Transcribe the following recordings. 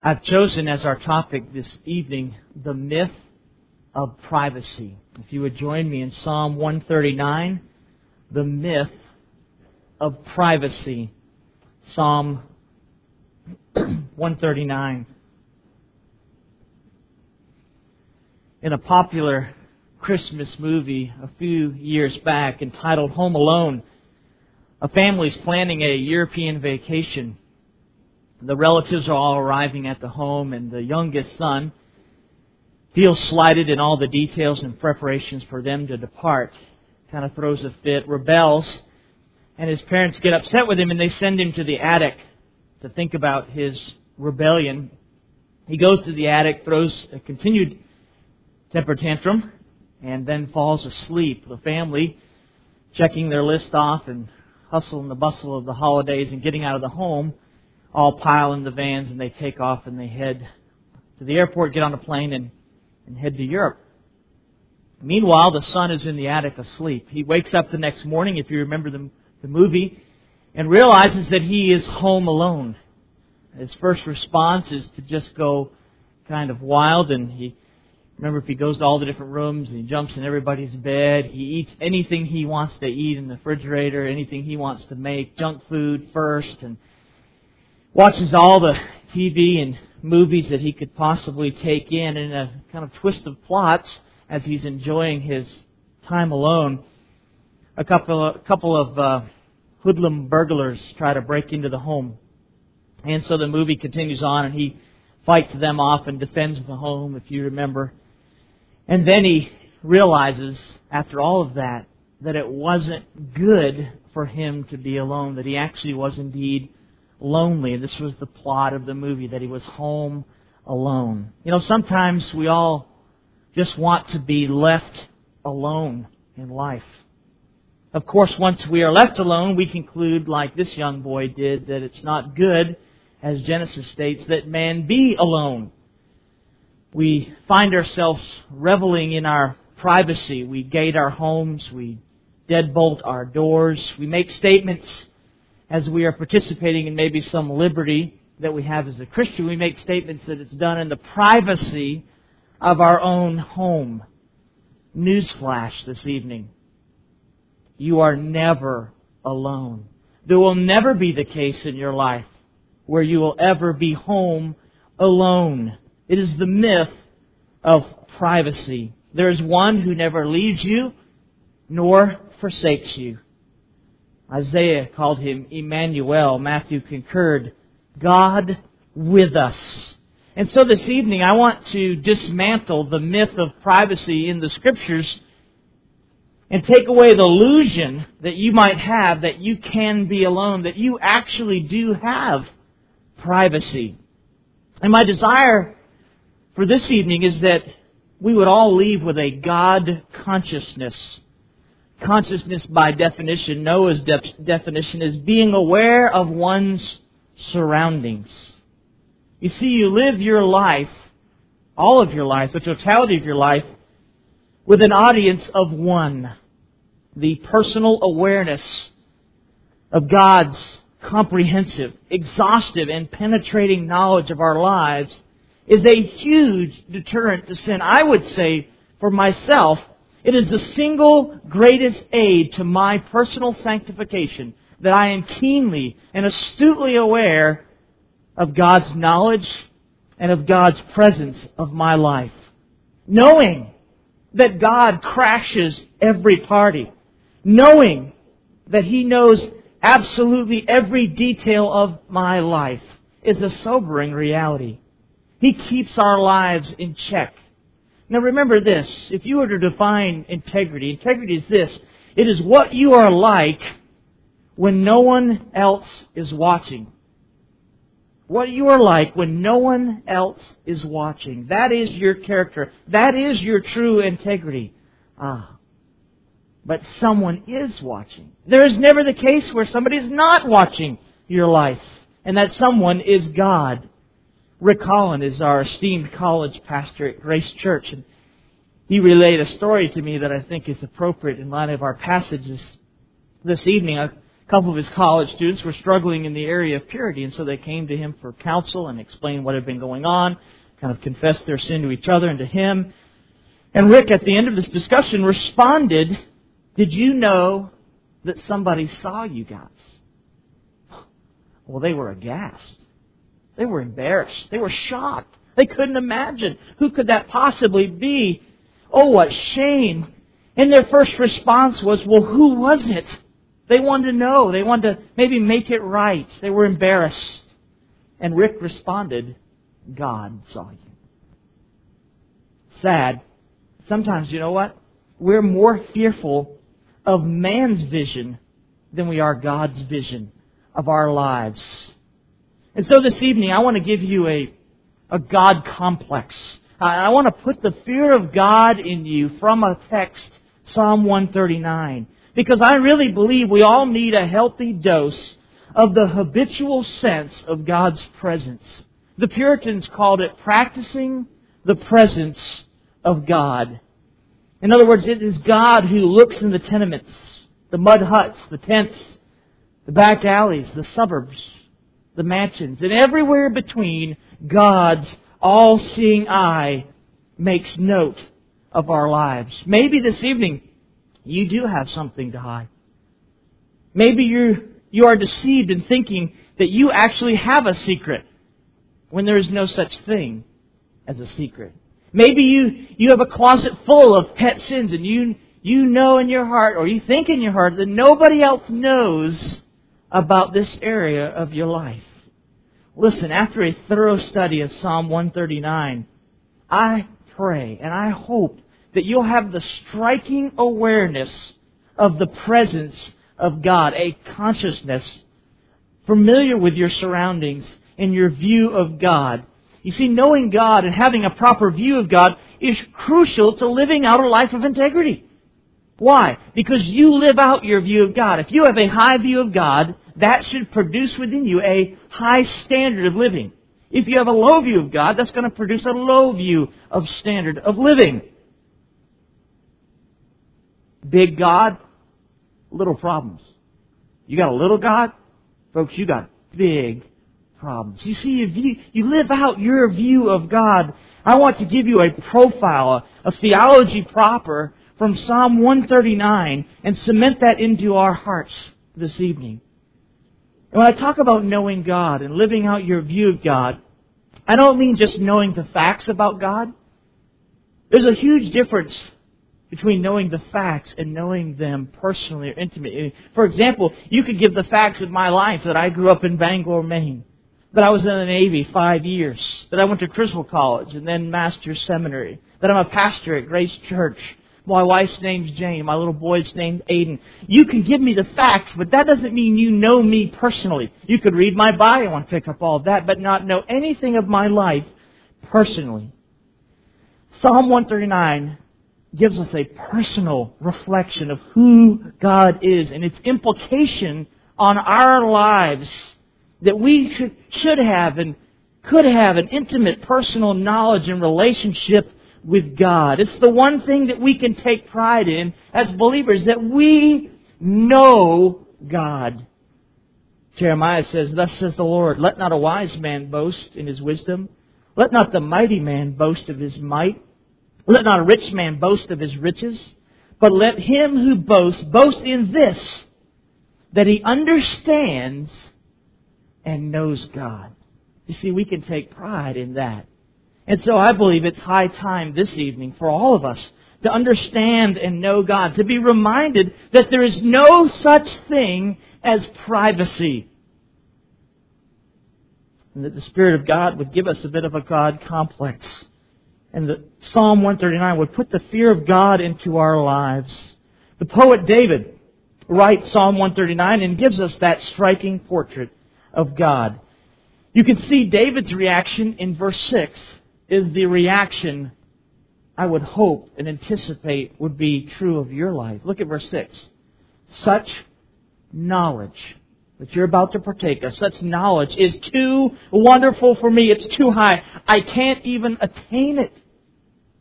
I've chosen as our topic this evening the myth of privacy. If you would join me in Psalm 139, the myth of privacy. Psalm 139. In a popular Christmas movie a few years back entitled Home Alone, a family's planning a European vacation. The relatives are all arriving at the home, and the youngest son feels slighted in all the details and preparations for them to depart. Kind of throws a fit, rebels, and his parents get upset with him, and they send him to the attic to think about his rebellion. He goes to the attic, throws a continued temper tantrum, and then falls asleep. The family, checking their list off and hustle and the bustle of the holidays and getting out of the home, all pile in the vans, and they take off and they head to the airport, get on a plane, and head to Europe. Meanwhile, the son is in the attic asleep. He wakes up the next morning, if you remember the movie, and realizes that he is home alone. His first response is to just go kind of wild, and he goes to all the different rooms, and he jumps in everybody's bed. He eats anything he wants to eat in the refrigerator, anything he wants to make, junk food first, and watches all the TV and movies that he could possibly take in a kind of twist of plots as he's enjoying his time alone. A couple of hoodlum burglars try to break into the home. And so the movie continues on, and he fights them off and defends the home, if you remember. And then he realizes, after all of that, that it wasn't good for him to be alone, that he actually was indeed lonely. This was the plot of the movie, that he was home alone. You know, sometimes we all just want to be left alone in life. Of course, once we are left alone, we conclude, like this young boy did, that it's not good, as Genesis states, that man be alone. We find ourselves reveling in our privacy. We gate our homes. We deadbolt our doors. We make statements as we are participating in maybe some liberty that we have as a Christian. We make statements that it's done in the privacy of our own home. Newsflash this evening. You are never alone. There will never be the case in your life where you will ever be home alone. It is the myth of privacy. There is one who never leaves you nor forsakes you. Isaiah called Him Emmanuel. Matthew concurred, God with us. And so this evening I want to dismantle the myth of privacy in the Scriptures and take away the illusion that you might have that you can be alone, that you actually do have privacy. And my desire for this evening is that we would all leave with a God consciousness. Consciousness, by definition, Noah's definition, is being aware of one's surroundings. You see, you live your life, all of your life, the totality of your life, with an audience of one. The personal awareness of God's comprehensive, exhaustive, and penetrating knowledge of our lives is a huge deterrent to sin. I would say, for myself, it is the single greatest aid to my personal sanctification that I am keenly and astutely aware of God's knowledge and of God's presence of my life. Knowing that God crashes every party. Knowing that He knows absolutely every detail of my life is a sobering reality. He keeps our lives in check. Now remember this, if you were to define integrity is this: it is what you are like when no one else is watching. What you are like when no one else is watching. That is your character. That is your true integrity. But someone is watching. There is never the case where somebody is not watching your life, and that someone is God. Rick Holland is our esteemed college pastor at Grace Church, and he relayed a story to me that I think is appropriate in light of our passages this evening. A couple of his college students were struggling in the area of purity, and so they came to him for counsel and explained what had been going on, kind of confessed their sin to each other and to him. And Rick, at the end of this discussion, responded, "Did you know that somebody saw you guys?" Well, they were aghast. They were embarrassed. They were shocked. They couldn't imagine. Who could that possibly be? Oh, what shame. And their first response was, well, who was it? They wanted to know. They wanted to maybe make it right. They were embarrassed. And Rick responded, God saw you. Sad. Sometimes, you know what? We're more fearful of man's vision than we are God's vision of our lives. And so this evening, I want to give you a God complex. I want to put the fear of God in you from a text, Psalm 139. Because I really believe we all need a healthy dose of the habitual sense of God's presence. The Puritans called it practicing the presence of God. In other words, it is God who looks in the tenements, the mud huts, the tents, the back alleys, the suburbs, the mansions, and everywhere between. God's all-seeing eye makes note of our lives. Maybe this evening you do have something to hide. Maybe you are deceived in thinking that you actually have a secret when there is no such thing as a secret. Maybe you have a closet full of pet sins and you know in your heart, or you think in your heart, that nobody else knows about this area of your life. Listen, after a thorough study of Psalm 139, I pray and I hope that you'll have the striking awareness of the presence of God, a consciousness familiar with your surroundings and your view of God. You see, knowing God and having a proper view of God is crucial to living out a life of integrity. Why? Because you live out your view of God. If you have a high view of God, that should produce within you a high standard of living. If you have a low view of God, that's going to produce a low view of standard of living. Big God, little problems. You got a little God, folks, you got big problems. You see, you live out your view of God. I want to give you a profile, a theology proper from Psalm 139 and cement that into our hearts this evening. And when I talk about knowing God and living out your view of God, I don't mean just knowing the facts about God. There's a huge difference between knowing the facts and knowing them personally or intimately. For example, you could give the facts of my life that I grew up in Bangor, Maine, that I was in the Navy 5 years, that I went to Criswell College and then Master's Seminary, that I'm a pastor at Grace Church. My wife's name's Jane. My little boy's named Aiden. You can give me the facts, but that doesn't mean you know me personally. You could read my bio and pick up all of that, but not know anything of my life personally. Psalm 139 gives us a personal reflection of who God is and its implication on our lives, that we should have and could have an intimate personal knowledge and relationship with God. It's the one thing that we can take pride in as believers, that we know God. Jeremiah says, "Thus says the Lord, let not a wise man boast in his wisdom. Let not the mighty man boast of his might. Let not a rich man boast of his riches. But let him who boasts, boast in this, that he understands and knows God." You see, we can take pride in that. And so I believe it's high time this evening for all of us to understand and know God, to be reminded that there is no such thing as privacy. And that the Spirit of God would give us a bit of a God complex. And that Psalm 139 would put the fear of God into our lives. The poet David writes Psalm 139 and gives us that striking portrait of God. You can see David's reaction in verse 6 is the reaction I would hope and anticipate would be true of your life. Look at verse 6. Such knowledge that you're about to partake of, such knowledge is too wonderful for me. It's too high. I can't even attain it.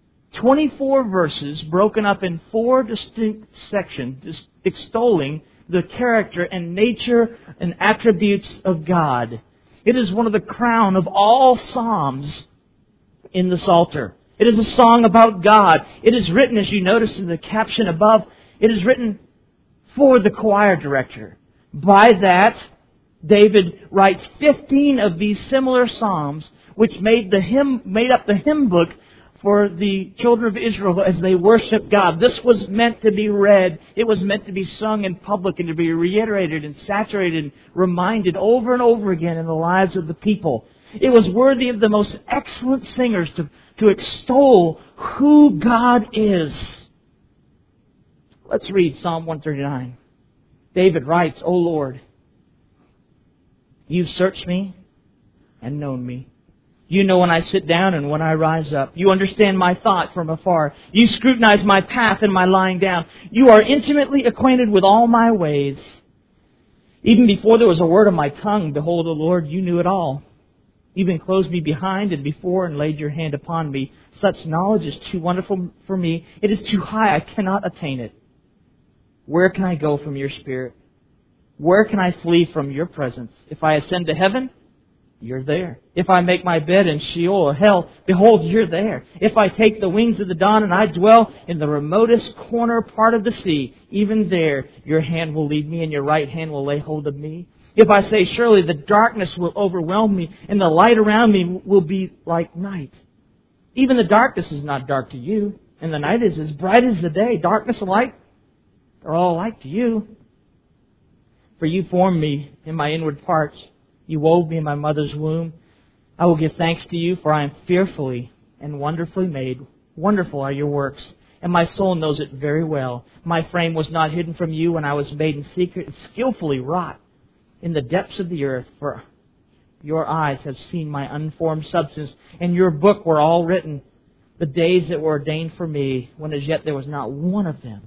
24 verses broken up in 4 distinct sections extolling the character and nature and attributes of God. It is one of the crown of all psalms in the Psalter. It is a song about God. It is written, as you notice in the caption above, it is written for the choir director. By that, David writes 15 of these similar psalms, which made up the hymn book for the children of Israel as they worship God. This was meant to be read. It was meant to be sung in public and to be reiterated and saturated and reminded over and over again in the lives of the people. It was worthy of the most excellent singers to extol who God is. Let's read Psalm 139. David writes, O Lord, you've searched me and known me. You know when I sit down and when I rise up. You understand my thought from afar. You scrutinize my path and my lying down. You are intimately acquainted with all my ways. Even before there was a word on my tongue, behold, O Lord, you knew it all. You've enclosed me behind and before and laid your hand upon me. Such knowledge is too wonderful for me. It is too high. I cannot attain it. Where can I go from your Spirit? Where can I flee from your presence? If I ascend to heaven, you're there. If I make my bed in Sheol or hell, behold, you're there. If I take the wings of the dawn and I dwell in the remotest corner part of the sea, even there your hand will lead me and your right hand will lay hold of me. If I say, surely the darkness will overwhelm me and the light around me will be like night. Even the darkness is not dark to you, and the night is as bright as the day. Darkness and light are all alike to you. For you formed me in my inward parts. You wove me in my mother's womb. I will give thanks to you, for I am fearfully and wonderfully made. Wonderful are your works, and my soul knows it very well. My frame was not hidden from you when I was made in secret and skillfully wrought in the depths of the earth. For your eyes have seen my unformed substance, and your book were all written, the days that were ordained for me, when as yet there was not one of them.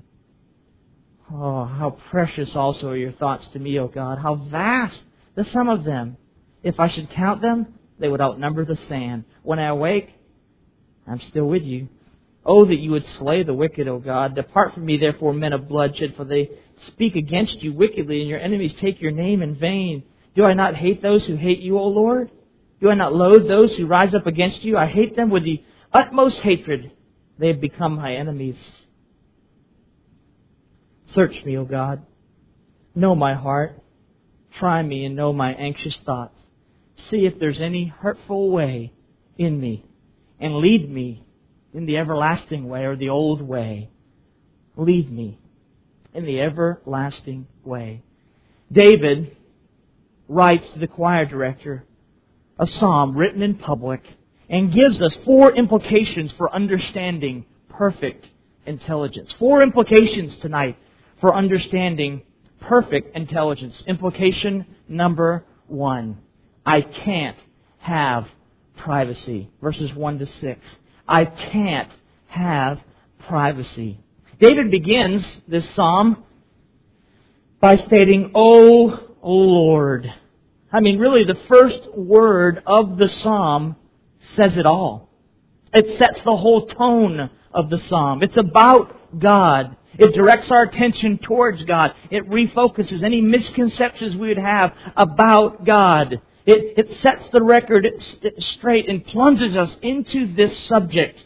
Oh, how precious also are your thoughts to me, O God. How vast the sum of them. If I should count them, they would outnumber the sand. When I awake, I'm still with you. Oh, that you would slay the wicked, O God. Depart from me, therefore, men of bloodshed, for they speak against you wickedly, and your enemies take your name in vain. Do I not hate those who hate you, O Lord? Do I not loathe those who rise up against you? I hate them with the utmost hatred. They have become my enemies. Search me, O God. Know my heart. Try me and know my anxious thoughts. See if there's any hurtful way in me, and lead me in the everlasting way or the old way. Lead me in the everlasting way. David writes to the choir director a psalm written in public and gives us 4 implications for understanding perfect intelligence. 4 implications tonight for understanding perfect intelligence. Implication number 1. I can't have privacy. Verses 1 to 6. I can't have privacy. David begins this psalm by stating, O Lord. I mean, really, the first word of the psalm says it all. It sets the whole tone of the psalm. It's about God. It directs our attention towards God. It refocuses any misconceptions we would have about God. It sets the record straight and plunges us into this subject,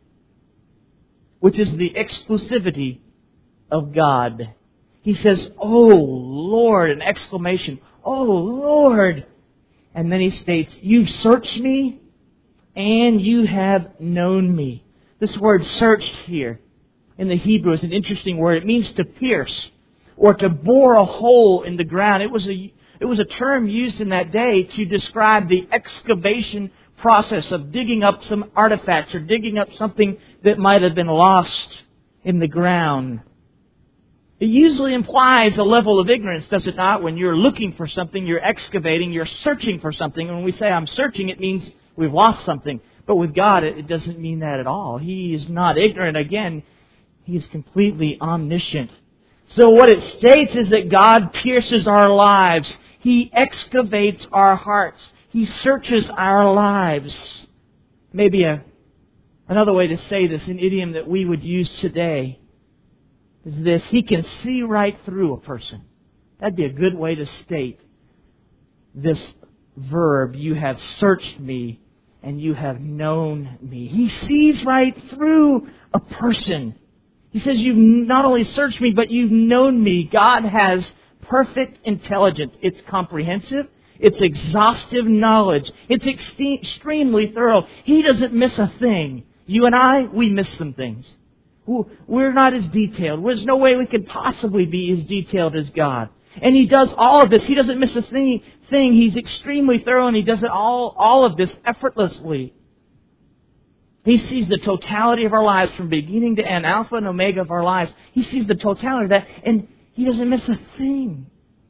which is the exclusivity of God. He says, "Oh Lord," an exclamation, "Oh Lord." And then he states, "You've searched me and you have known me." This word searched here in the Hebrew is an interesting word. It means to pierce or to bore a hole in the ground. It was a term used in that day to describe the excavation process of digging up some artifacts or digging up something that might have been lost in the ground. It usually implies a level of ignorance, does it not? When you're looking for something, you're excavating, you're searching for something. And when we say I'm searching, it means we've lost something. But with God, it doesn't mean that at all. He is not ignorant. Again, He is completely omniscient. So what it states is that God pierces our lives. He excavates our hearts. He searches our lives. Maybe another way to say this, an idiom that we would use today, is this: He can see right through a person. That'd be a good way to state this verb, you have searched me and you have known me. He sees right through a person. He says, you've not only searched me, but you've known me. God has perfect intelligence. It's comprehensive. It's exhaustive knowledge. It's extremely thorough. He doesn't miss a thing. You and I, we miss some things. We're not as detailed. There's no way we could possibly be as detailed as God. And He does all of this. He doesn't miss a thing. He's extremely thorough, and He does it all of this effortlessly. He sees the totality of our lives from beginning to end, Alpha and Omega of our lives. He sees the totality of that, and He doesn't miss a thing.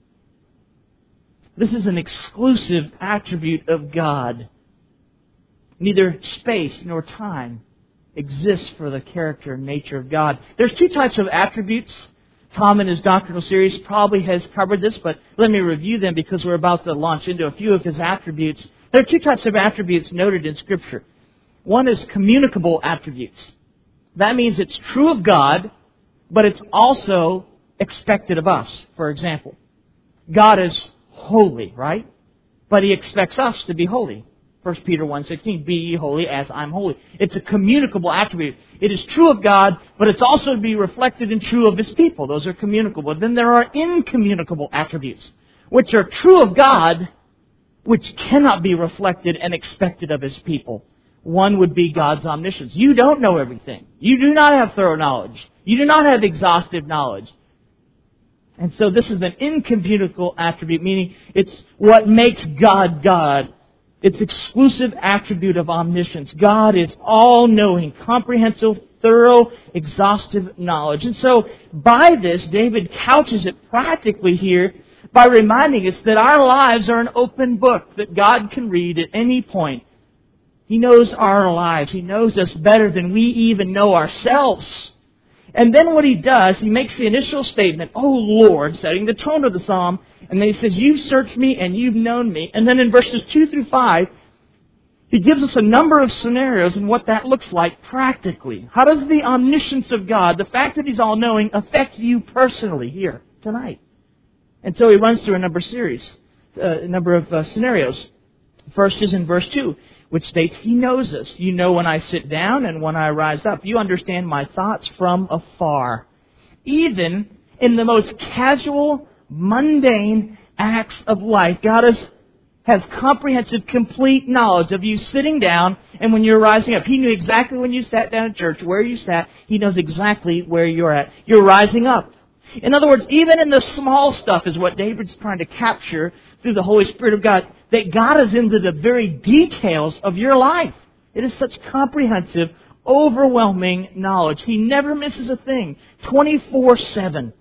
This is an exclusive attribute of God. Neither space nor time exists for the character and nature of God. There's two types of attributes. Tom in his doctrinal series probably has covered this, but let me review them because we're about to launch into a few of His attributes. There are two types of attributes noted in Scripture. One is communicable attributes. That means it's true of God, but it's also expected of us. For example, God is holy, right? But He expects us to be holy. 1 Peter 1:16, be ye holy as I'm holy. It's a communicable attribute. It is true of God, but it's also to be reflected and true of His people. Those are communicable. Then there are incommunicable attributes, which are true of God, which cannot be reflected and expected of His people. One would be God's omniscience. You don't know everything. You do not have thorough knowledge. You do not have exhaustive knowledge. And so this is an incommunicable attribute, meaning it's what makes God God. It's exclusive attribute of omniscience. God is all-knowing, comprehensive, thorough, exhaustive knowledge. And so by this, David couches it practically here by reminding us that our lives are an open book that God can read at any point. He knows our lives. He knows us better than we even know ourselves. And then what He does, He makes the initial statement, "O Lord," setting the tone of the psalm. And then He says, "You've searched me and you've known me." And then in verses 2 through 5, He gives us a number of scenarios and what that looks like practically. How does the omniscience of God, the fact that He's all-knowing, affect you personally here tonight? And so He runs through a number of scenarios. First is in verse 2, which states, He knows us. You know when I sit down and when I rise up. You understand my thoughts from afar. Even in the most casual, mundane acts of life, God has comprehensive, complete knowledge of you sitting down and when you're rising up. He knew exactly when you sat down at church, where you sat. He knows exactly where you're at. You're rising up. In other words, even in the small stuff is what David's trying to capture through the Holy Spirit of God, that God is into the very details of your life. It is such comprehensive, overwhelming knowledge. He never misses a thing, 24/7.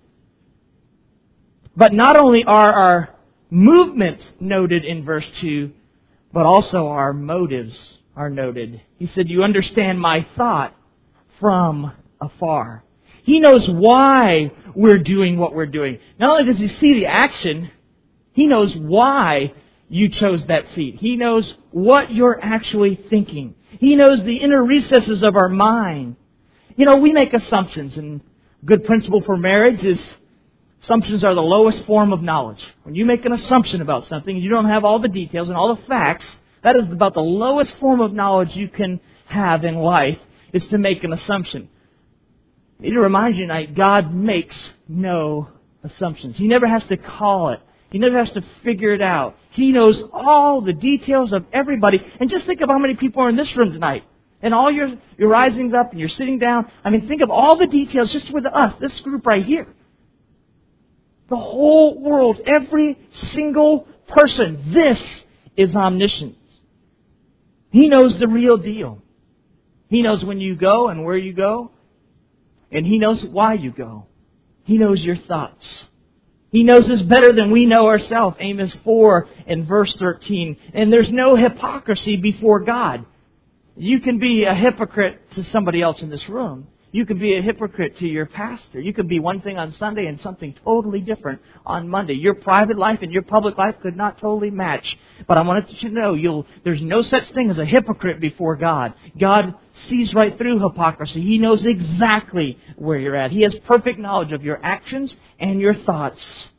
But not only are our movements noted in verse 2, but also our motives are noted. He said, you understand my thought from afar. He knows why we're doing what we're doing. Not only does He see the action, He knows why you chose that seat. He knows what you're actually thinking. He knows the inner recesses of our mind. You know, we make assumptions, and a good principle for marriage is assumptions are the lowest form of knowledge. When you make an assumption about something and you don't have all the details and all the facts, that is about the lowest form of knowledge you can have in life, is to make an assumption. I need to remind you tonight, God makes no assumptions. He never has to call it. He never has to figure it out. He knows all the details of everybody. And just think of how many people are in this room tonight. And all you're rising up and you're sitting down. I mean, think of all the details just with us, this group right here. The whole world, every single person. This is omniscience. He knows the real deal. He knows when you go and where you go. And He knows why you go. He knows your thoughts. He knows us better than we know ourselves. Amos 4 and verse 13. And there's no hypocrisy before God. You can be a hypocrite to somebody else in this room. You can be a hypocrite to your pastor. You can be one thing on Sunday and something totally different on Monday. Your private life and your public life could not totally match. But I wanted you to know there's no such thing as a hypocrite before God. God sees right through hypocrisy. He knows exactly where you're at. He has perfect knowledge of your actions and your thoughts.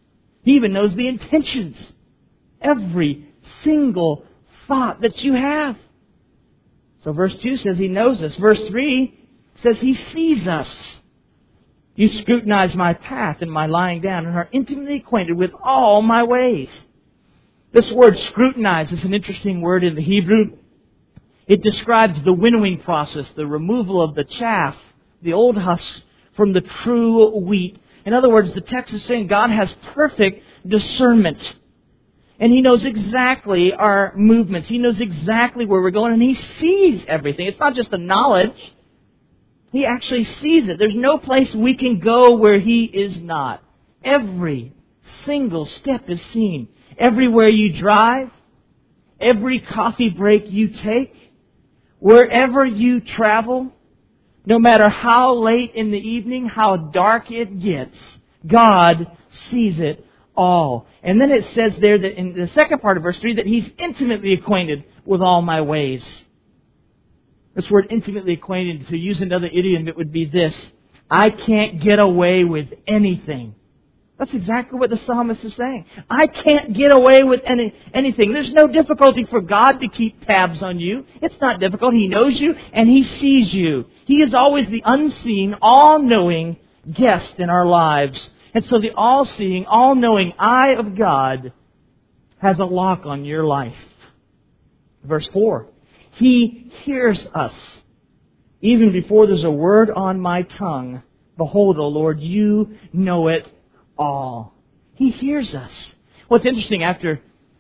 He even knows the intentions. Every single thought that you have. So verse 2 says He knows us. Verse 3 says He sees us. You scrutinize my path and my lying down and are intimately acquainted with all my ways. This word scrutinize is an interesting word in the Hebrew. It describes the winnowing process, the removal of the chaff, the old husk from the true wheat. In other words, the text is saying God has perfect discernment. And He knows exactly our movements. He knows exactly where we're going. And He sees everything. It's not just a knowledge. He actually sees it. There's no place we can go where He is not. Every single step is seen. Everywhere you drive, every coffee break you take, wherever you travel, no matter how late in the evening, how dark it gets, God sees it all. And then it says there that in the second part of verse 3 that He's intimately acquainted with all my ways. This word intimately acquainted, to use another idiom, it would be this: I can't get away with anything. That's exactly what the psalmist is saying. I can't get away with anything. There's no difficulty for God to keep tabs on you. It's not difficult. He knows you and He sees you. He is always the unseen, all-knowing guest in our lives. And so the all-seeing, all-knowing eye of God has a lock on your life. Verse 4. He hears us. Even before there's a word on my tongue, behold, O Lord, you know it all. He hears us. What's interesting, after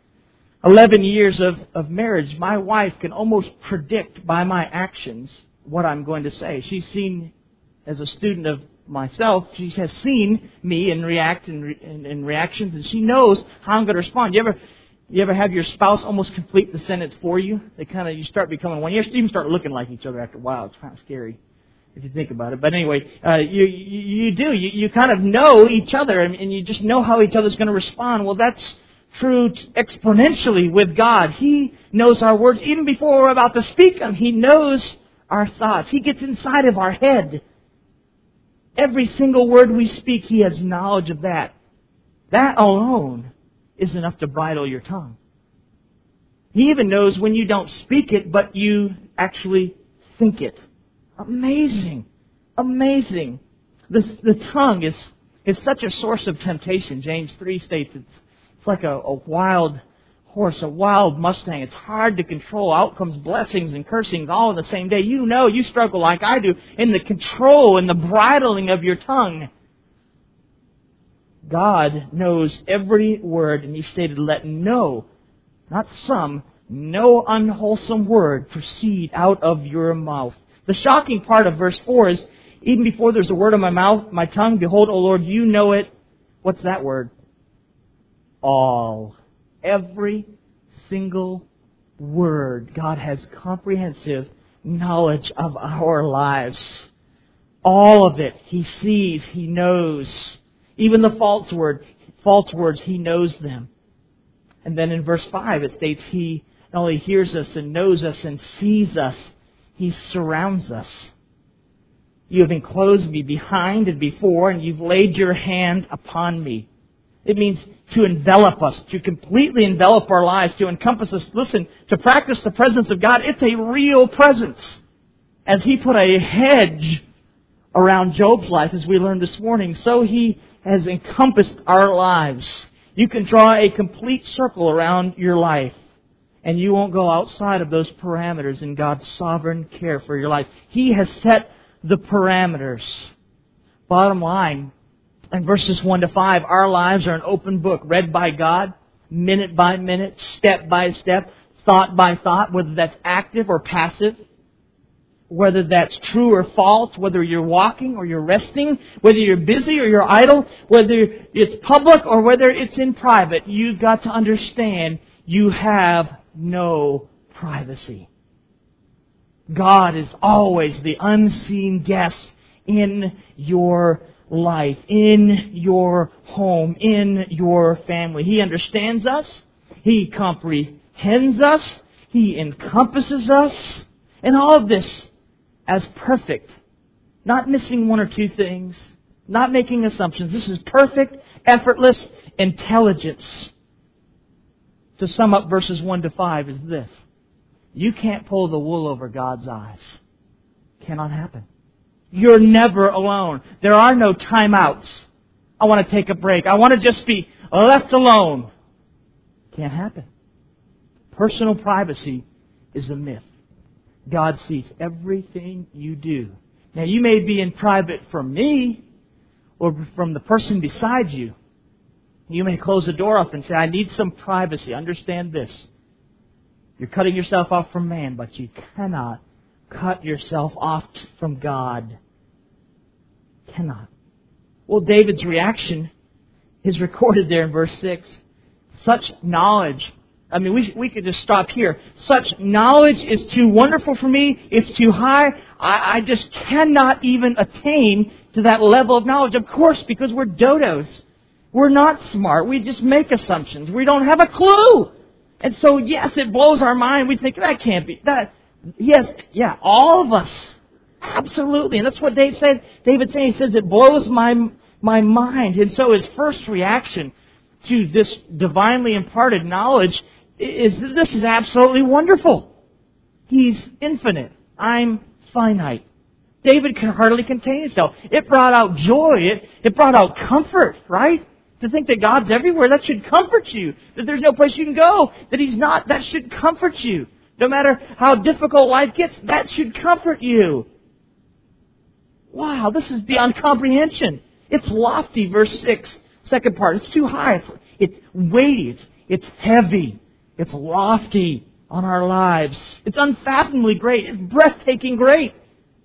11 years of marriage, my wife can almost predict by my actions what I'm going to say. She's seen, as a student of myself, she has seen me and react in reactions, and she knows how I'm going to respond. You ever have your spouse almost complete the sentence for you? You start becoming one. You even start looking like each other after a while. It's kind of scary if you think about it. But anyway, you do. You kind of know each other, and you just know how each other's going to respond. Well, that's true exponentially with God. He knows our words even before we're about to speak them. He knows our thoughts. He gets inside of our head. Every single word we speak, He has knowledge of that. That alone is enough to bridle your tongue. He even knows when you don't speak it, but you actually think it. Amazing. Amazing. The tongue is such a source of temptation. James 3 states it's like a wild horse, a wild Mustang. It's hard to control. Out comes blessings and cursings all in the same day. You struggle like I do in the control and the bridling of your tongue. God knows every word, and He stated, let no, not some, no unwholesome word proceed out of your mouth. The shocking part of verse 4 is, even before there's a word on my mouth, my tongue, behold, O Lord, you know it. What's that word? All. Every single word. God has comprehensive knowledge of our lives. All of it. He sees. He knows. Even the false words, He knows them. And then in verse 5 it states He not only hears us and knows us and sees us, He surrounds us. You have enclosed me behind and before, and you've laid your hand upon me. It means to envelop us, to completely envelop our lives, to encompass us. Listen, to practice the presence of God, it's a real presence. As He put a hedge around Job's life, as we learned this morning, so He has encompassed our lives. You can draw a complete circle around your life, and you won't go outside of those parameters in God's sovereign care for your life. He has set the parameters. Bottom line, in verses 1 to 5, our lives are an open book, read by God, minute by minute, step by step, thought by thought, whether that's active or passive, whether that's true or false, whether you're walking or you're resting, whether you're busy or you're idle, whether it's public or whether it's in private. You've got to understand you have no privacy. God is always the unseen guest in your life, in your home, in your family. He understands us. He comprehends us. He encompasses us. And all of this as perfect. Not missing one or two things. Not making assumptions. This is perfect, effortless, intelligence. To sum up verses 1 to 5 is this. You can't pull the wool over God's eyes. Cannot happen. You're never alone. There are no timeouts. I want to take a break. I want to just be left alone. Can't happen. Personal privacy is a myth. God sees everything you do. Now, you may be in private from me or from the person beside you. You may close the door off and say, I need some privacy. Understand this. You're cutting yourself off from man, but you cannot cut yourself off from God. Cannot. Well, David's reaction is recorded there in verse 6. Such knowledge. I mean, we could just stop here. Such knowledge is too wonderful for me. It's too high. I just cannot even attain to that level of knowledge. Of course, because we're dodos. We're not smart. We just make assumptions. We don't have a clue. And so, yes, it blows our mind. We think, that can't be. That. Yes, yeah, all of us. Absolutely. And that's what David's saying. He says, it blows my mind. And so his first reaction to this divinely imparted knowledge is, this is absolutely wonderful. He's infinite. I'm finite. David can hardly contain himself. It brought out joy. It brought out comfort, right? To think that God's everywhere, that should comfort you. That there's no place you can go, that He's not, that should comfort you. No matter how difficult life gets, that should comfort you. Wow, this is beyond comprehension. It's lofty, verse 6, second part. It's too high. It's weighty. It's heavy. It's lofty on our lives. It's unfathomably great. It's breathtaking great.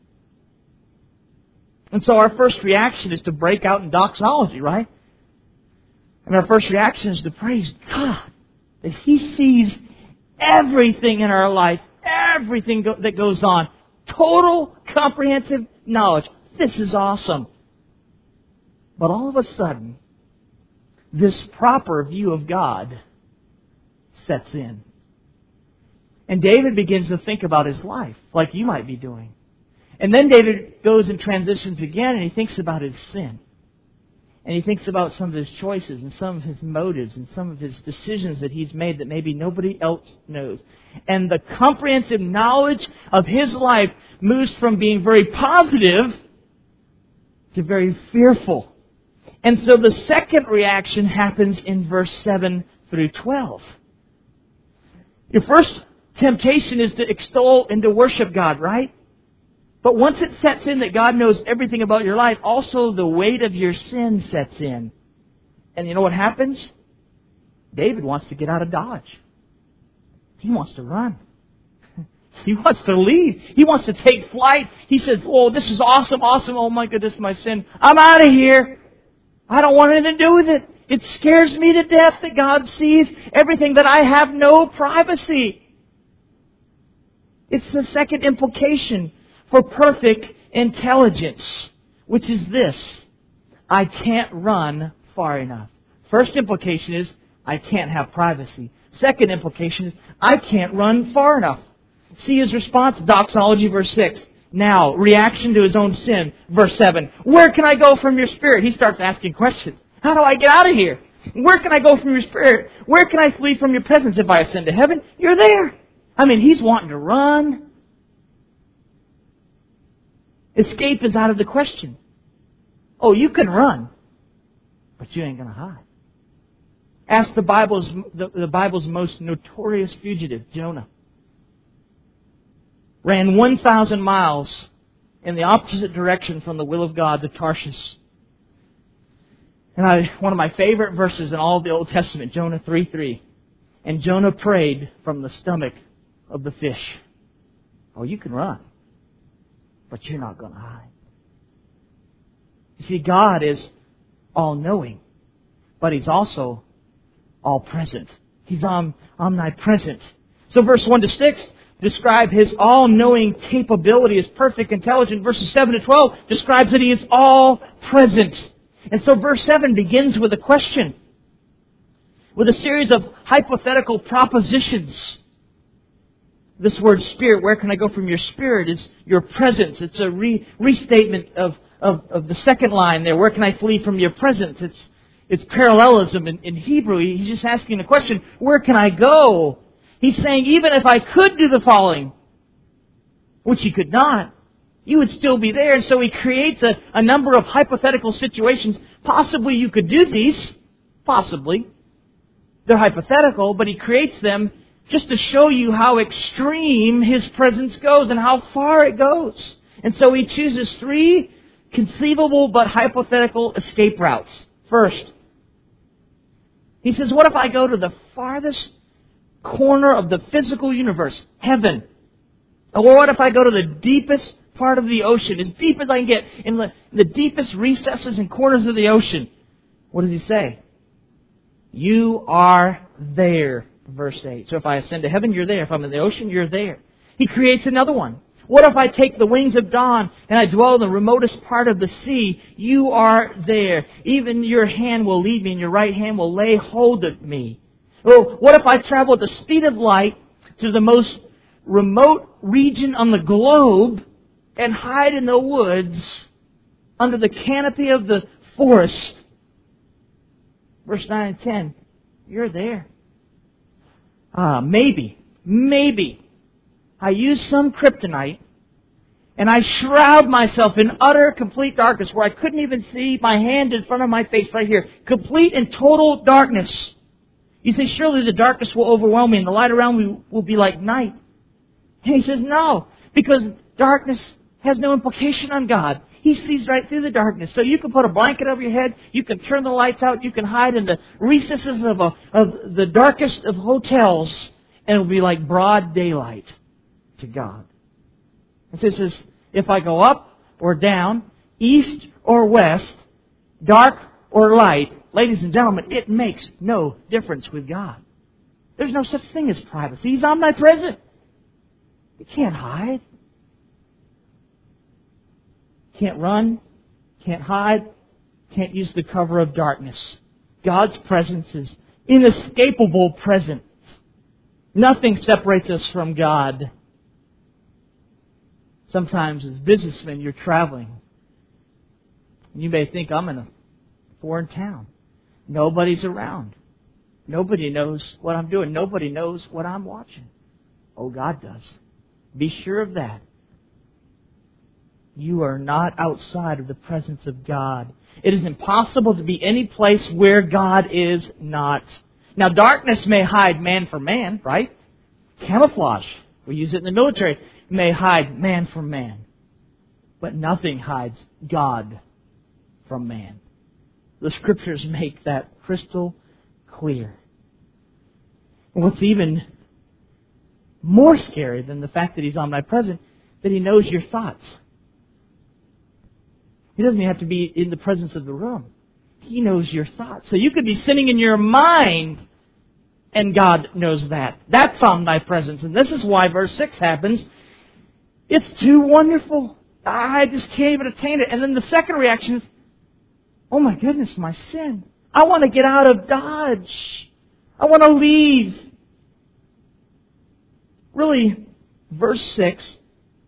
And so our first reaction is to break out in doxology, right? And our first reaction is to praise God that He sees everything in our life, everything that goes on. Total comprehensive knowledge. This is awesome. But all of a sudden, this proper view of God sets in. And David begins to think about his life, like you might be doing. And then David goes and transitions again, and he thinks about his sin. And he thinks about some of his choices and some of his motives and some of his decisions that he's made that maybe nobody else knows. And the comprehensive knowledge of his life moves from being very positive to very fearful. And so the second reaction happens in verse 7 through 12. Your first temptation is to extol and to worship God, right? But once it sets in that God knows everything about your life, also the weight of your sin sets in. And you know what happens? David wants to get out of Dodge. He wants to run. He wants to leave. He wants to take flight. He says, oh, this is awesome. Oh my goodness, my sin. I'm out of here. I don't want anything to do with it. It scares me to death that God sees everything, that I have no privacy. It's the second implication for perfect intelligence, which is this: I can't run far enough. First implication is, I can't have privacy. Second implication is, I can't run far enough. See his response, doxology, verse 6. Now, reaction to his own sin, verse 7. Where can I go from your Spirit? He starts asking questions. How do I get out of here? Where can I go from your Spirit? Where can I flee from your presence? If I ascend to heaven, you're there. I mean, he's wanting to run. Escape is out of the question. Oh, you can run, but you ain't going to hide. Ask the Bible's most notorious fugitive, Jonah. Ran 1,000 miles in the opposite direction from the will of God to Tarshish. And one of my favorite verses in all of the Old Testament, Jonah 3:3. And Jonah prayed from the stomach of the fish. Oh, you can run, but you're not going to hide. You see, God is all-knowing, but He's also all-present. He's omnipresent. So verse 1 to 6 describe His all-knowing capability, His perfect intelligence. Verses 7 to 12 describes that He is all-present. And so verse 7 begins with a question, with a series of hypothetical propositions. This word Spirit, where can I go from your Spirit, is your presence. It's a restatement of the second line there. Where can I flee from your presence? It's parallelism in Hebrew. He's just asking the question, where can I go? He's saying, even if I could do the following, which he could not, you would still be there. And so he creates a number of hypothetical situations. Possibly you could do these. Possibly. They're hypothetical, but he creates them just to show you how extreme his presence goes and how far it goes. And so he chooses 3 conceivable but hypothetical escape routes. First, he says, what if I go to the farthest corner of the physical universe, heaven? Or what if I go to the deepest part of the ocean, as deep as I can get, in the deepest recesses and corners of the ocean? What does he say? You are there, verse 8. So if I ascend to heaven, you're there. If I'm in the ocean, you're there. He creates another one. What if I take the wings of dawn and I dwell in the remotest part of the sea? You are there. Even your hand will lead me and your right hand will lay hold of me. Or what if I travel at the speed of light to the most remote region on the globe and hide in the woods under the canopy of the forest? Verse 9 and 10. You're there. Maybe I use some kryptonite and I shroud myself in utter, complete darkness where I couldn't even see my hand in front of my face right here. Complete and total darkness. You say, surely the darkness will overwhelm me and the light around me will be like night. And he says, no, because darkness has no implication on God. He sees right through the darkness. So you can put a blanket over your head, you can turn the lights out, you can hide in the recesses of the darkest of hotels, and it will be like broad daylight to God. And so it says, if I go up or down, east or west, dark or light, ladies and gentlemen, it makes no difference with God. There's no such thing as privacy. He's omnipresent. You can't hide. Can't run. Can't hide. Can't use the cover of darkness. God's presence is inescapable presence. Nothing separates us from God. Sometimes as businessmen, you're traveling. You may think, I'm in a foreign town. Nobody's around. Nobody knows what I'm doing. Nobody knows what I'm watching. Oh, God does. Be sure of that. You are not outside of the presence of God. It is impossible to be any place where God is not. Now, darkness may hide man from man, right? Camouflage. We use it in the military. May hide man from man. But nothing hides God from man. The Scriptures make that crystal clear. And what's even more scary than the fact that He's omnipresent, that He knows your thoughts. He doesn't even have to be in the presence of the room. He knows your thoughts. So you could be sitting in your mind, and God knows that. That's omnipresence. And this is why verse 6 happens. It's too wonderful. I just can't even attain it. And then the second reaction is, oh my goodness, my sin. I want to get out of Dodge. I want to leave. Really, verse 6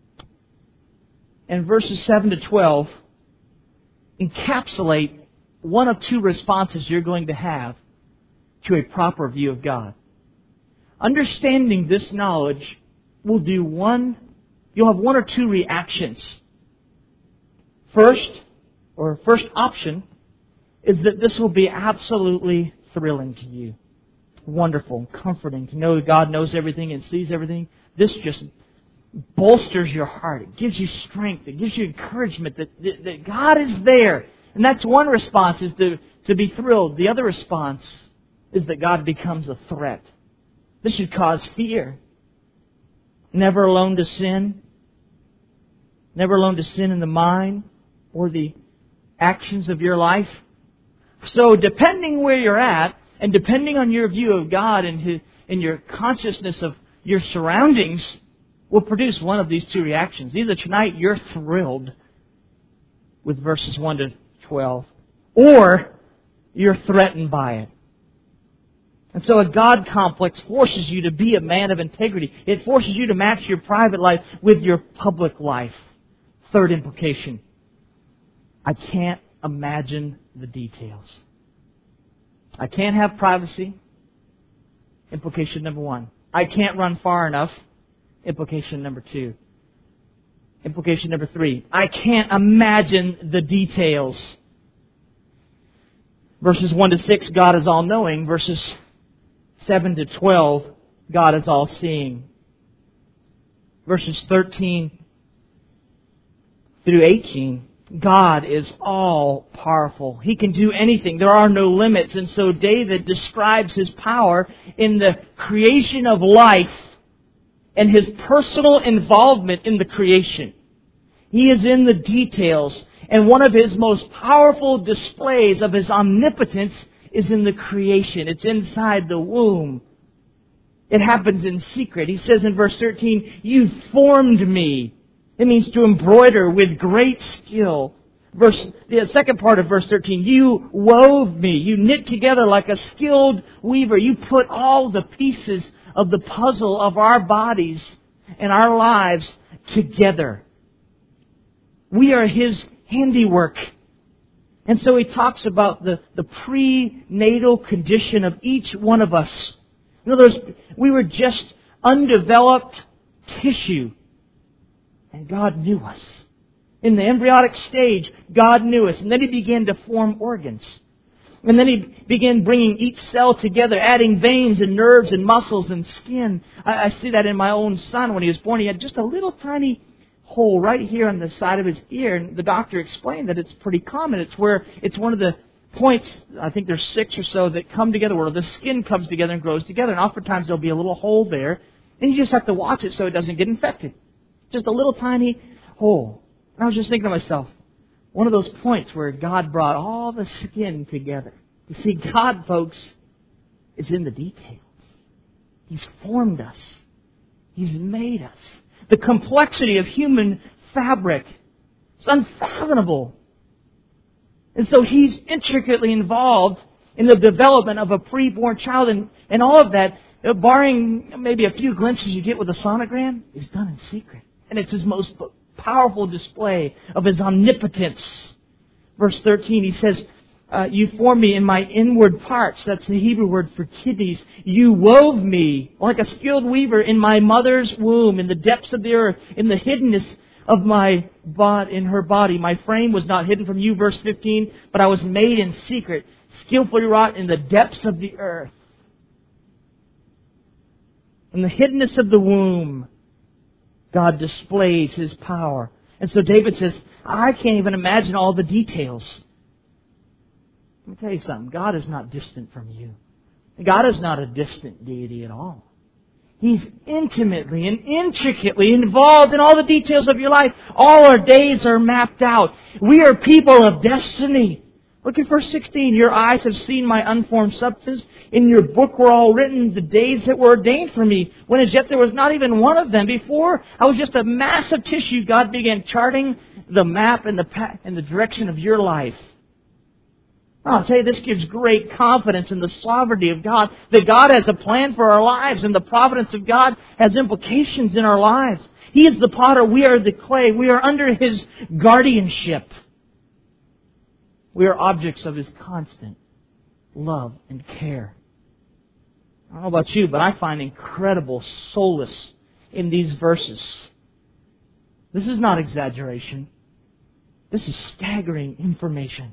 and verses 7 to 12 encapsulate one of two responses you're going to have to a proper view of God. Understanding this knowledge will do you'll have one or two reactions. First option is that this will be absolutely thrilling to you. Wonderful, comforting to know that God knows everything and sees everything. This just bolsters your heart. It gives you strength. It gives you encouragement that God is there. And that's one response, is to be thrilled. The other response is that God becomes a threat. This should cause fear. Never alone to sin. Never alone to sin in the mind or the actions of your life. So depending where you're at, and depending on your view of God and your consciousness of your surroundings, will produce one of these two reactions. Either tonight you're thrilled with verses 1 to 12, or you're threatened by it. And so a God complex forces you to be a man of integrity. It forces you to match your private life with your public life. Third implication, I can't imagine the details. I can't have privacy. Implication number 1. I can't run far enough. Implication number 2. Implication number 3. I can't imagine the details. Verses 1 to 6, God is all-knowing. Verses 7 to 12, God is all-seeing. Verses 13 through 18, God is all-powerful. He can do anything. There are no limits. And so David describes His power in the creation of life and His personal involvement in the creation. He is in the details. And one of His most powerful displays of His omnipotence is in the creation. It's inside the womb. It happens in secret. He says in verse 13, "You formed me." It means to embroider with great skill. The second part of verse 13, "You wove me." You knit together like a skilled weaver. You put all the pieces of the puzzle of our bodies and our lives together. We are His handiwork. And so he talks about the prenatal condition of each one of us. In other words, we were just undeveloped tissue. And God knew us. In the embryonic stage, God knew us. And then He began to form organs. And then He began bringing each cell together, adding veins and nerves and muscles and skin. I see that in my own son. When he was born, he had just a little tiny hole right here on the side of his ear. And the doctor explained that it's pretty common. It's one of the points, I think there's 6 or so, that come together where the skin comes together and grows together. And oftentimes there'll be a little hole there. And you just have to watch it so it doesn't get infected. Just a little tiny hole. And I was just thinking to myself, one of those points where God brought all the skin together. You see, God, folks, is in the details. He's formed us. He's made us. The complexity of human fabric is unfathomable. And so He's intricately involved in the development of a preborn child. And all of that, barring maybe a few glimpses you get with a sonogram, is done in secret. And it's His most powerful display of His omnipotence. Verse 13, He says, "You formed me in my inward parts." That's the Hebrew word for kidneys. "You wove me like a skilled weaver in my mother's womb, in the depths of the earth, in the hiddenness of my body, in her body. My frame was not hidden from you," verse 15, "but I was made in secret, skillfully wrought in the depths of the earth." In the hiddenness of the womb, God displays His power. And so David says, I can't even imagine all the details. Let me tell you something. God is not distant from you. God is not a distant deity at all. He's intimately and intricately involved in all the details of your life. All our days are mapped out. We are people of destiny. Look at verse 16. "Your eyes have seen my unformed substance. In your book were all written the days that were ordained for me, when as yet there was not even one of them. Before I was just a mass of tissue, God began charting the map and the direction of your life." I'll tell you, this gives great confidence in the sovereignty of God, that God has a plan for our lives, and the providence of God has implications in our lives. He is the potter, we are the clay. We are under His guardianship. We are objects of His constant love and care. I don't know about you, but I find incredible solace in these verses. This is not exaggeration. This is staggering information.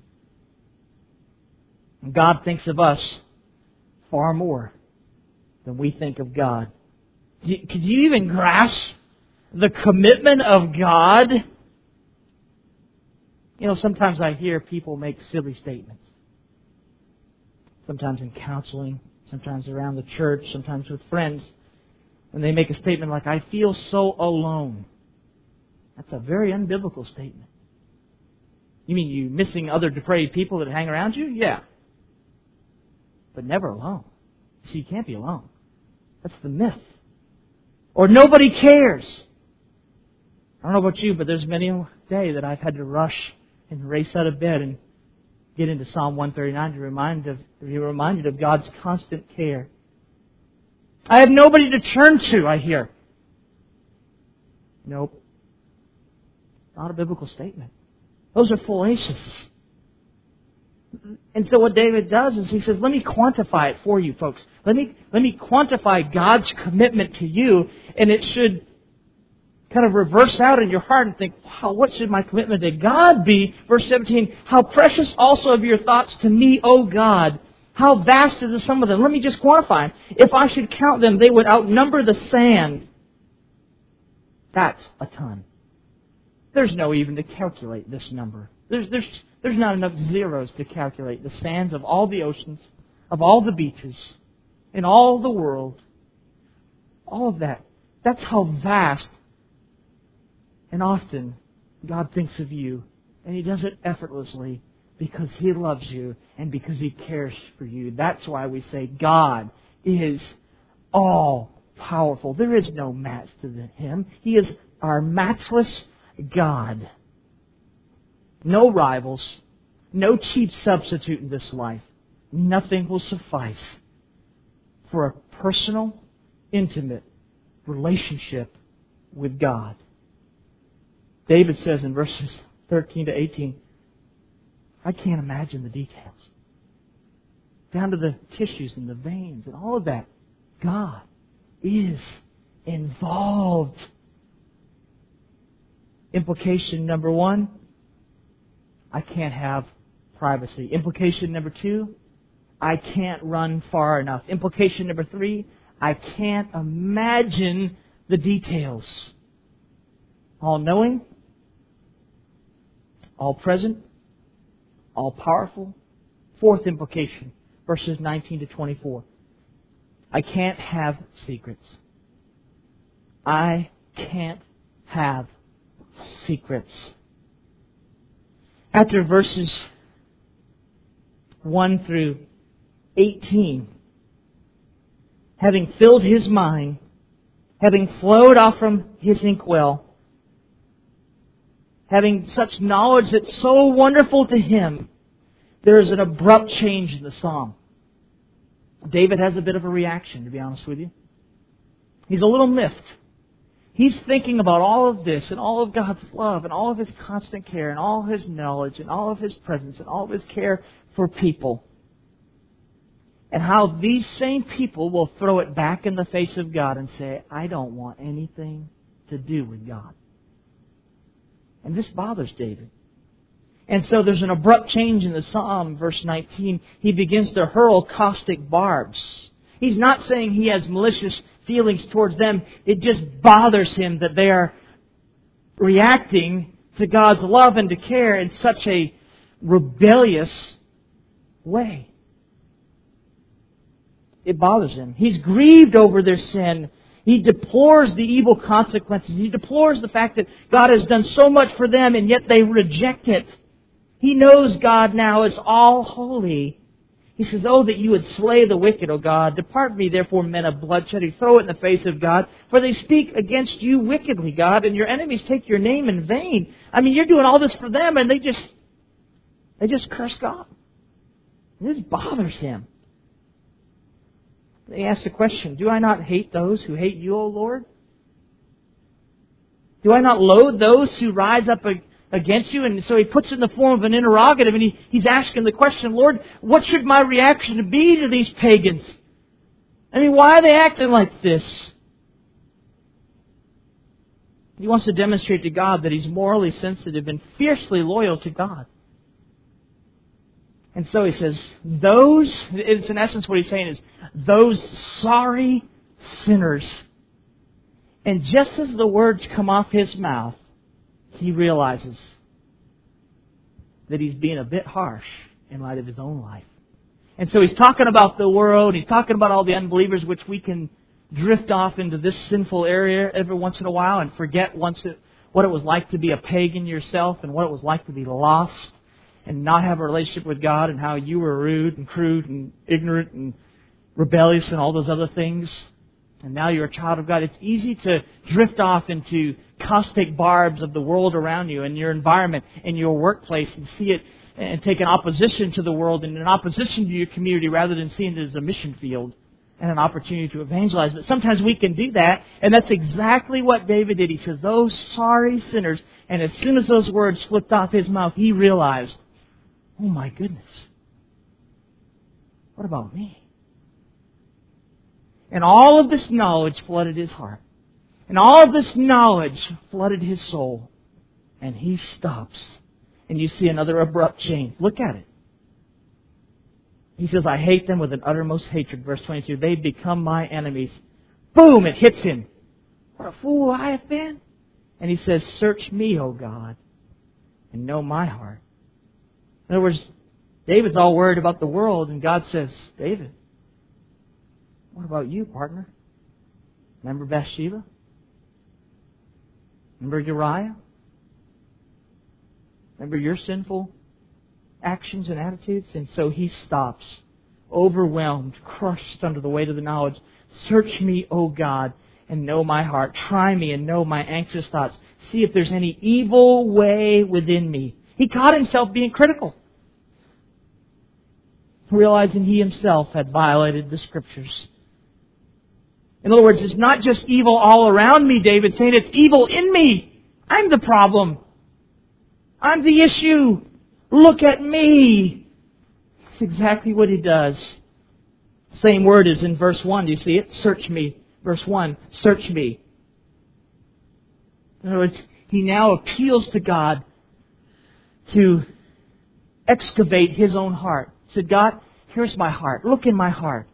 And God thinks of us far more than we think of God. Could you even grasp the commitment of God? You know, sometimes I hear people make silly statements. Sometimes in counseling, sometimes around the church, sometimes with friends. And they make a statement like, "I feel so alone." That's a very unbiblical statement. You mean you missing other depraved people that hang around you? Yeah. But never alone. See, you can't be alone. That's the myth. Or nobody cares. I don't know about you, but there's many a day that I've had to rush and race out of bed and get into Psalm 139 to be reminded of God's constant care. I have nobody to turn to, I hear. Nope. Not a biblical statement. Those are fallacious. And so what David does is he says, let me quantify it for you, folks. Let me quantify God's commitment to you, and it should kind of reverse out in your heart and think, wow, what should my commitment to God be? Verse 17, how precious also of your thoughts to me, O God. How vast is the sum of them. Let me just quantify them. If I should count them, they would outnumber the sand. That's a ton. There's no even to calculate this number. There's not enough zeros to calculate the sands of all the oceans, of all the beaches, in all the world. All of that. That's how vast and often God thinks of you. And He does it effortlessly because He loves you and because He cares for you. That's why we say God is all powerful. There is no match to Him. He is our matchless God. No rivals. No cheap substitute in this life. Nothing will suffice for a personal, intimate relationship with God. David says in verses 13 to 18, I can't imagine the details. Down to the tissues and the veins and all of that. God is involved. Implication number 1, I can't have privacy. Implication number 2, I can't run far enough. Implication number 3, I can't imagine the details. All-knowing, all-present, all-powerful. Fourth implication, verses 19 to 24. I can't have secrets. I can't have secrets. After verses 1 through 18, having filled his mind, having flowed off from his inkwell, having such knowledge that's so wonderful to him, there is an abrupt change in the psalm. David has a bit of a reaction, to be honest with you. He's a little miffed. He's thinking about all of this and all of God's love and all of His constant care and all of His knowledge and all of His presence and all of His care for people. And how these same people will throw it back in the face of God and say, I don't want anything to do with God. And this bothers David. And so there's an abrupt change in the psalm, verse 19. He begins to hurl caustic barbs. He's not saying he has malicious feelings towards them. It just bothers him that they are reacting to God's love and to care in such a rebellious way. It bothers him. He's grieved over their sin. He deplores the evil consequences. He deplores the fact that God has done so much for them and yet they reject it. He knows God now is all holy. He says, oh, that you would slay the wicked, O God. Depart me, therefore, men of bloodshed. He throw it in the face of God. For they speak against you wickedly, God, and your enemies take your name in vain. I mean, you're doing all this for them, and they just curse God. This bothers him. They ask the question, do I not hate those who hate you, O Lord? Do I not loathe those who rise up against you? And so he puts it in the form of an interrogative, and he's asking the question, Lord, what should my reaction be to these pagans? I mean, why are they acting like this? He wants to demonstrate to God that he's morally sensitive and fiercely loyal to God. And so he says, it's in essence what he's saying is, those sorry sinners. And just as the words come off his mouth, he realizes that he's being a bit harsh in light of his own life. And so he's talking about the world, he's talking about all the unbelievers, which we can drift off into this sinful area every once in a while and forget what it was like to be a pagan yourself and what it was like to be lost and not have a relationship with God and how you were rude and crude and ignorant and rebellious and all those other things. And now you're a child of God. It's easy to drift off into caustic barbs of the world around you and your environment and your workplace and see it and take an opposition to the world and an opposition to your community rather than seeing it as a mission field and an opportunity to evangelize. But sometimes we can do that, and that's exactly what David did. He says, those sorry sinners. And as soon as those words slipped off his mouth, he realized, oh my goodness, What about me? And all of this knowledge flooded his heart. And all of this knowledge flooded his soul. And he stops. And you see another abrupt change. Look at it. He says, I hate them with an uttermost hatred. Verse 22, they become my enemies. Boom, it hits him. What a fool I have been. And he says, search me, O God, and know my heart. In other words, David's all worried about the world, and God says, David, what about you, partner? Remember Bathsheba? Remember Uriah? Remember your sinful actions and attitudes? And so he stops, overwhelmed, crushed under the weight of the knowledge. Search me, O God, and know my heart. Try me and know my anxious thoughts. See if there's any evil way within me. He caught himself being critical, realizing he himself had violated the Scriptures. In other words, it's not just evil all around me, David's saying, it's evil in me. I'm the problem. I'm the issue. Look at me. That's exactly what he does. Same word is in verse 1. Do you see it? Search me. Verse 1, search me. In other words, he now appeals to God to excavate his own heart. He said, God, here's my heart. Look in my heart.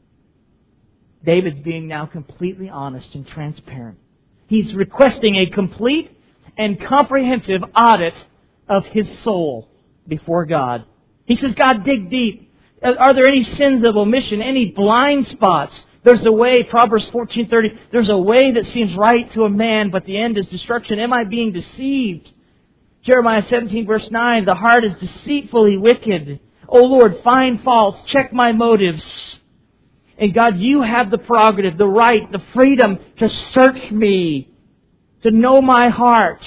David's being now completely honest and transparent. He's requesting a complete and comprehensive audit of his soul before God. He says, God, dig deep. Are there any sins of omission, any blind spots? There's a way, Proverbs 14:30, there's a way that seems right to a man, but the end is destruction. Am I being deceived? Jeremiah 17, verse 9, the heart is deceitfully wicked. O Lord, find faults, check my motives. And God, you have the prerogative, the right, the freedom to search me, to know my heart.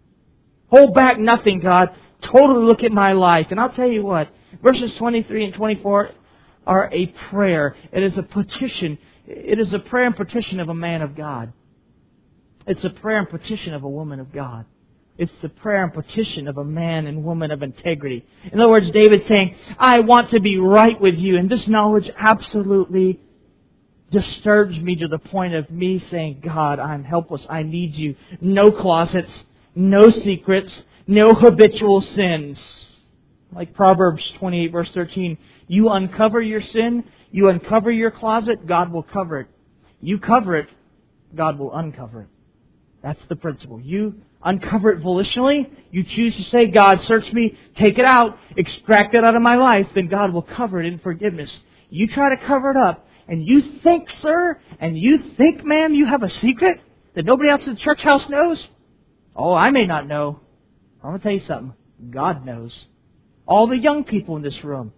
Hold back nothing, God. Totally look at my life. And I'll tell you what, verses 23 and 24 are a prayer. It is a petition. It is a prayer and petition of a man of God. It's a prayer and petition of a woman of God. It's the prayer and petition of a man and woman of integrity. In other words, David's saying, I want to be right with you. And this knowledge absolutely disturbs me to the point of me saying, God, I'm helpless. I need you. No closets, no secrets, no habitual sins. Like Proverbs 28, verse 13, you uncover your sin, you uncover your closet, God will cover it. You cover it, God will uncover it. That's the principle. You uncover it volitionally, you choose to say, God, search me, take it out, extract it out of my life, then God will cover it in forgiveness. You try to cover it up, and you think, sir, and you think, ma'am, you have a secret that nobody else in the church house knows? Oh, I may not know. I'm going to tell you something. God knows. All the young people in this room.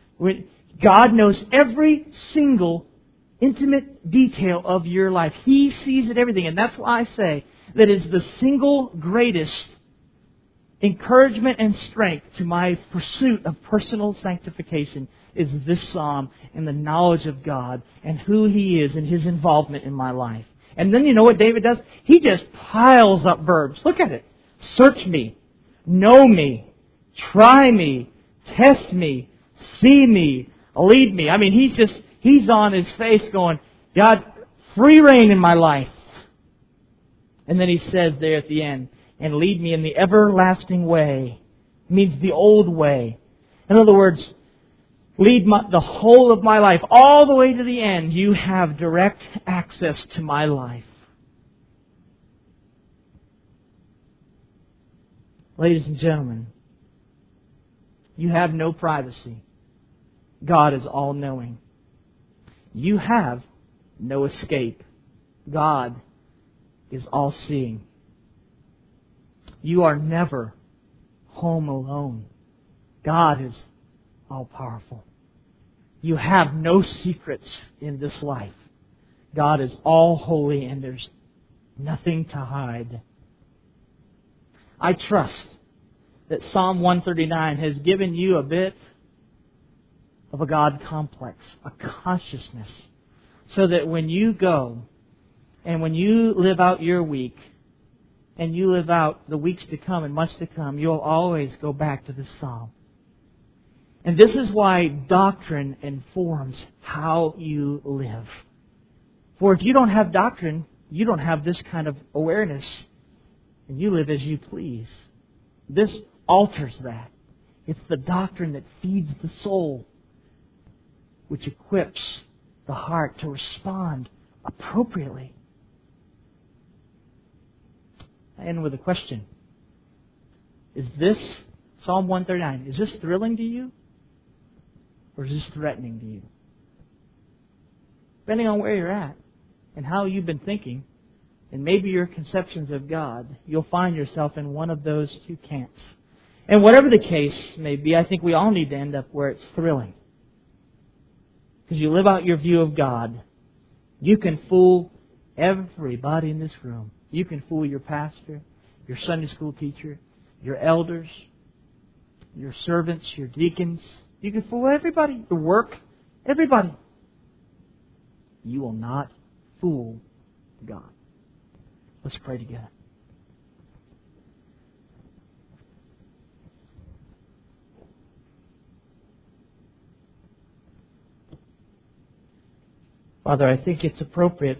God knows every single intimate detail of your life. He sees it, everything. And that's why I say that is the single greatest encouragement and strength to my pursuit of personal sanctification is this psalm and the knowledge of God and who He is and His involvement in my life. And then you know what David does? He just piles up verbs. Look at it. Search me. Know me. Try me. Test me. See me. Lead me. I mean, he's on his face going, God, free reign in my life. And then he says there at the end, and lead me in the everlasting way. It means the old way. In other words, lead the whole of my life, all the way to the end. You have direct access to my life. Ladies and gentlemen, you have no privacy. God is all-knowing. You have no escape. God is all-seeing. You are never home alone. God is all-powerful. You have no secrets in this life. God is all-holy and there's nothing to hide. I trust that Psalm 139 has given you a bit of a God complex, a consciousness, so that when you go and when you live out your week and you live out the weeks to come and months to come, you'll always go back to this psalm. And this is why doctrine informs how you live. For if you don't have doctrine, you don't have this kind of awareness, and you live as you please. This alters that. It's the doctrine that feeds the soul, which equips the heart to respond appropriately. I end with a question. Is this, Psalm 139, is this thrilling to you? Or is this threatening to you? Depending on where you're at and how you've been thinking, and maybe your conceptions of God, you'll find yourself in one of those two camps. And whatever the case may be, I think we all need to end up where it's thrilling. Because you live out your view of God. You can fool everybody in this room. You can fool your pastor, your Sunday school teacher, your elders, your servants, your deacons. You can fool everybody. Your work, everybody. You will not fool God. Let's pray together. Father, I think it's appropriate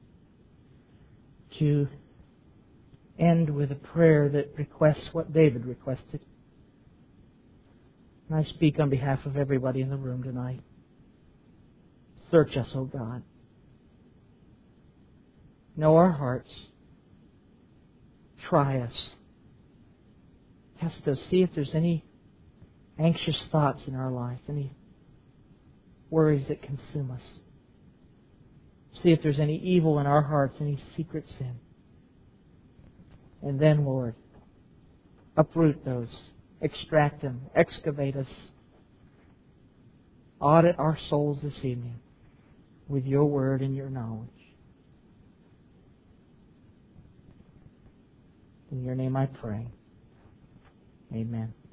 to end with a prayer that requests what David requested. And I speak on behalf of everybody in the room tonight. Search us, O God. Know our hearts. Try us. Test us. See if there's any anxious thoughts in our life, any worries that consume us. See if there's any evil in our hearts, any secret sin. And then, Lord, uproot those. Extract them. Excavate us. Audit our souls this evening with your word and your knowledge. In your name I pray. Amen.